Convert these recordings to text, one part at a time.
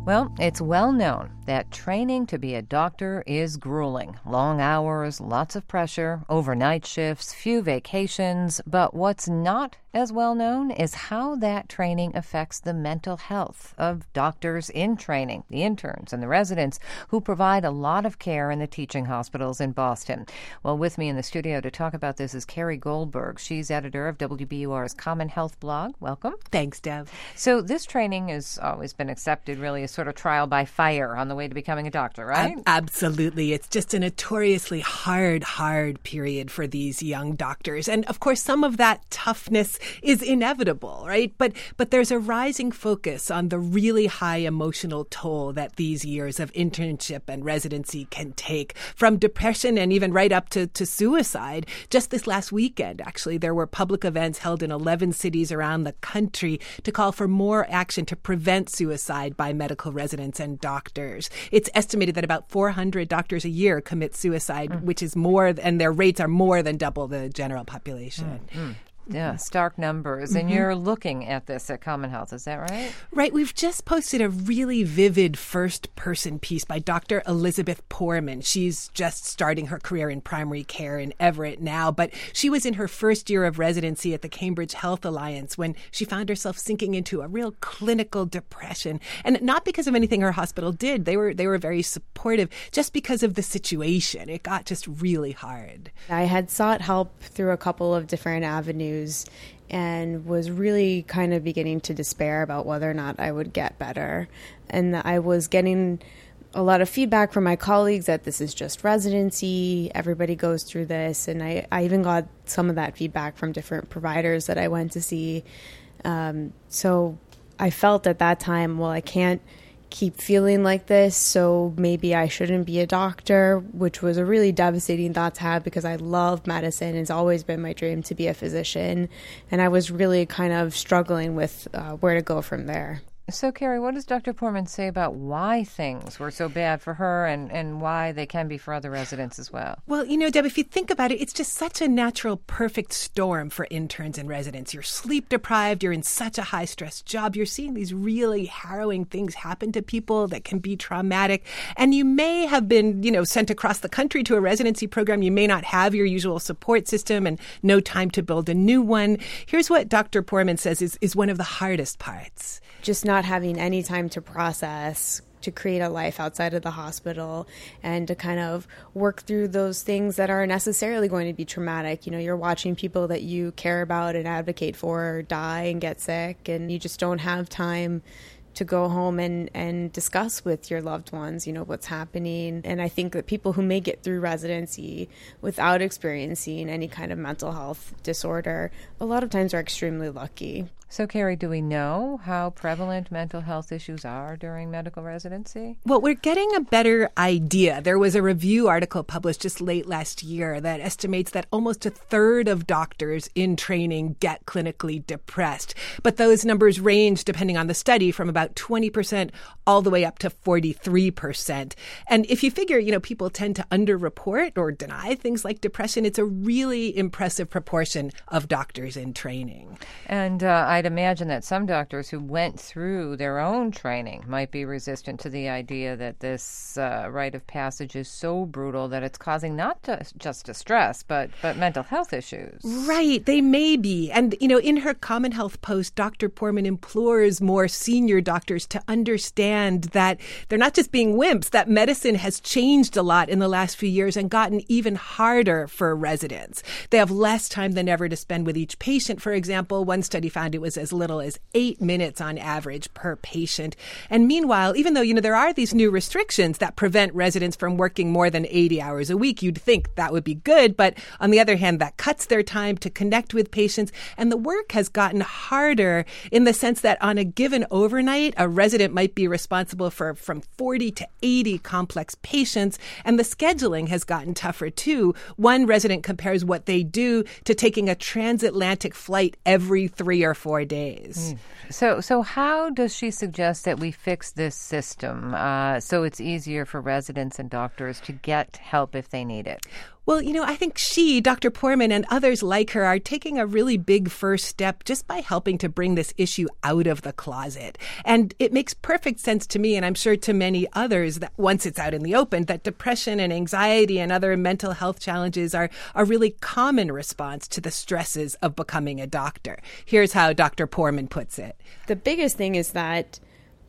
Well, it's well known that training to be a doctor is grueling. Long hours, lots of pressure, overnight shifts, few vacations. But what's not as well known is how that training affects the mental health of doctors in training, the interns and the residents who provide a lot of care in the teaching hospitals in Boston. Well, with me in the studio to talk about this is Carrie Goldberg. She's editor of WBUR's Common Health blog. Welcome. Thanks, Deb. So this training has always been accepted really as sort of trial by fire on the way to becoming a doctor, right? Absolutely. It's just a notoriously hard period for these young doctors. And of course, some of that toughness is inevitable, right? But there's a rising focus on the really high emotional toll that these years of internship and residency can take, from depression and even right up to suicide. Just this last weekend, actually, there were public events held in 11 cities around the country to call for more action to prevent suicide by medical residents and doctors. It's estimated that about 400 doctors a year commit suicide, which is more, and their rates are more than double the general population. Yeah, stark numbers. And you're looking at this at Common Health, is that right? Right. We've just posted a really vivid first-person piece by Dr. Elizabeth Poorman. She's just starting her career in primary care in Everett now, but she was in her first year of residency at the Cambridge Health Alliance when she found herself sinking into a real clinical depression. And not because of anything her hospital did. They were very supportive, just because of the situation. It got just really hard. I had sought help through a couple of different avenues and was really kind of beginning to despair about whether or not I would get better. And I was getting a lot of feedback from my colleagues that this is just residency, everybody goes through this. And I even got some of that feedback from different providers that I went to see. So I felt at that time, well, I can't keep feeling like this, so maybe I shouldn't be a doctor, which was a really devastating thought to have because I love medicine. It's always been my dream to be a physician, and I was really kind of struggling with where to go from there. So, Carrie, what does Dr. Poorman say about why things were so bad for her and why they can be for other residents as well? Well, Deb, if you think about it, it's just such a natural, perfect storm for interns and residents. You're sleep deprived. You're in such a high-stress job. You're seeing these really harrowing things happen to people that can be traumatic. And you may have been, sent across the country to a residency program. You may not have your usual support system and no time to build a new one. Here's what Dr. Poorman says is one of the hardest parts. Just not having any time to process, to create a life outside of the hospital, and to kind of work through those things that are necessarily going to be traumatic. You're watching people that you care about and advocate for die and get sick, and you just don't have time to go home and discuss with your loved ones, what's happening. And I think that people who make it through residency without experiencing any kind of mental health disorder, a lot of times are extremely lucky. So, Carrie, do we know how prevalent mental health issues are during medical residency? Well, we're getting a better idea. There was a review article published just late last year that estimates that almost a third of doctors in training get clinically depressed. But those numbers range, depending on the study, from about 20% all the way up to 43%. And if you figure, people tend to underreport or deny things like depression, it's a really impressive proportion of doctors in training. And I'd imagine that some doctors who went through their own training might be resistant to the idea that this rite of passage is so brutal that it's causing not just distress, but mental health issues. Right, they may be. And, in her Common Health post, Dr. Poorman implores more senior doctors to understand that they're not just being wimps, that medicine has changed a lot in the last few years and gotten even harder for residents. They have less time than ever to spend with each patient. For example, one study found it was as little as 8 minutes on average per patient. And meanwhile, even though, there are these new restrictions that prevent residents from working more than 80 hours a week, you'd think that would be good. But on the other hand, that cuts their time to connect with patients. And the work has gotten harder in the sense that on a given overnight, a resident might be responsible for from 40 to 80 complex patients. And the scheduling has gotten tougher, too. One resident compares what they do to taking a transatlantic flight every 3 or 4 days. So how does she suggest that we fix this system so it's easier for residents and doctors to get help if they need it? Well, I think she, Dr. Poorman, and others like her are taking a really big first step just by helping to bring this issue out of the closet. And it makes perfect sense to me, and I'm sure to many others, that once it's out in the open, that depression and anxiety and other mental health challenges are a really common response to the stresses of becoming a doctor. Here's how Dr. Poorman puts it. The biggest thing is that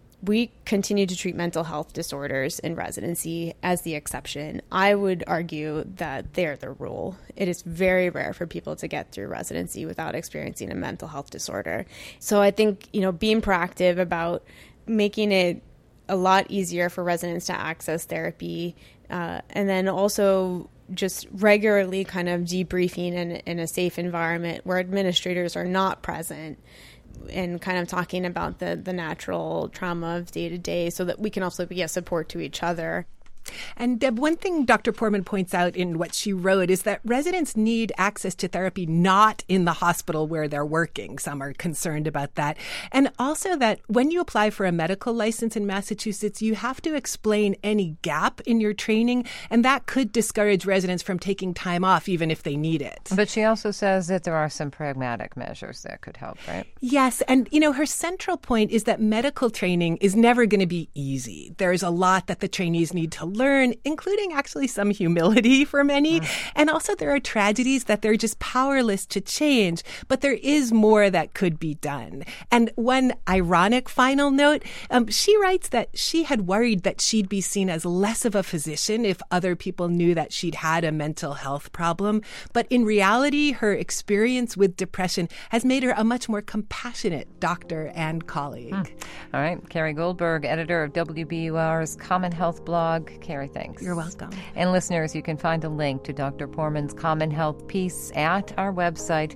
we continue to treat mental health disorders in residency as the exception. I would argue that they're the rule. It is very rare for people to get through residency without experiencing a mental health disorder. So I think, being proactive about making it a lot easier for residents to access therapy, and then also just regularly kind of debriefing in a safe environment where administrators are not present, and kind of talking about the natural trauma of day to day so that we can also be a support to each other. And Deb, one thing Dr. Poorman points out in what she wrote is that residents need access to therapy not in the hospital where they're working. Some are concerned about that. And also that when you apply for a medical license in Massachusetts, you have to explain any gap in your training, and that could discourage residents from taking time off even if they need it. But she also says that there are some pragmatic measures that could help, right? Yes. And, her central point is that medical training is never going to be easy. There's a lot that the trainees need to learn, including actually some humility for many. And also there are tragedies that they're just powerless to change, but there is more that could be done. And one ironic final note, she writes that she had worried that she'd be seen as less of a physician if other people knew that she'd had a mental health problem. But in reality, her experience with depression has made her a much more compassionate doctor and colleague. All right. Carrie Goldberg, editor of WBUR's Common Health blog. Carrie, thanks. You're welcome. And listeners, you can find a link to Dr. Poorman's Common Health piece at our website,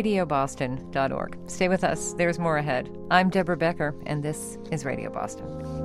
radioboston.org. Stay with us. There's more ahead. I'm Deborah Becker, and this is Radio Boston.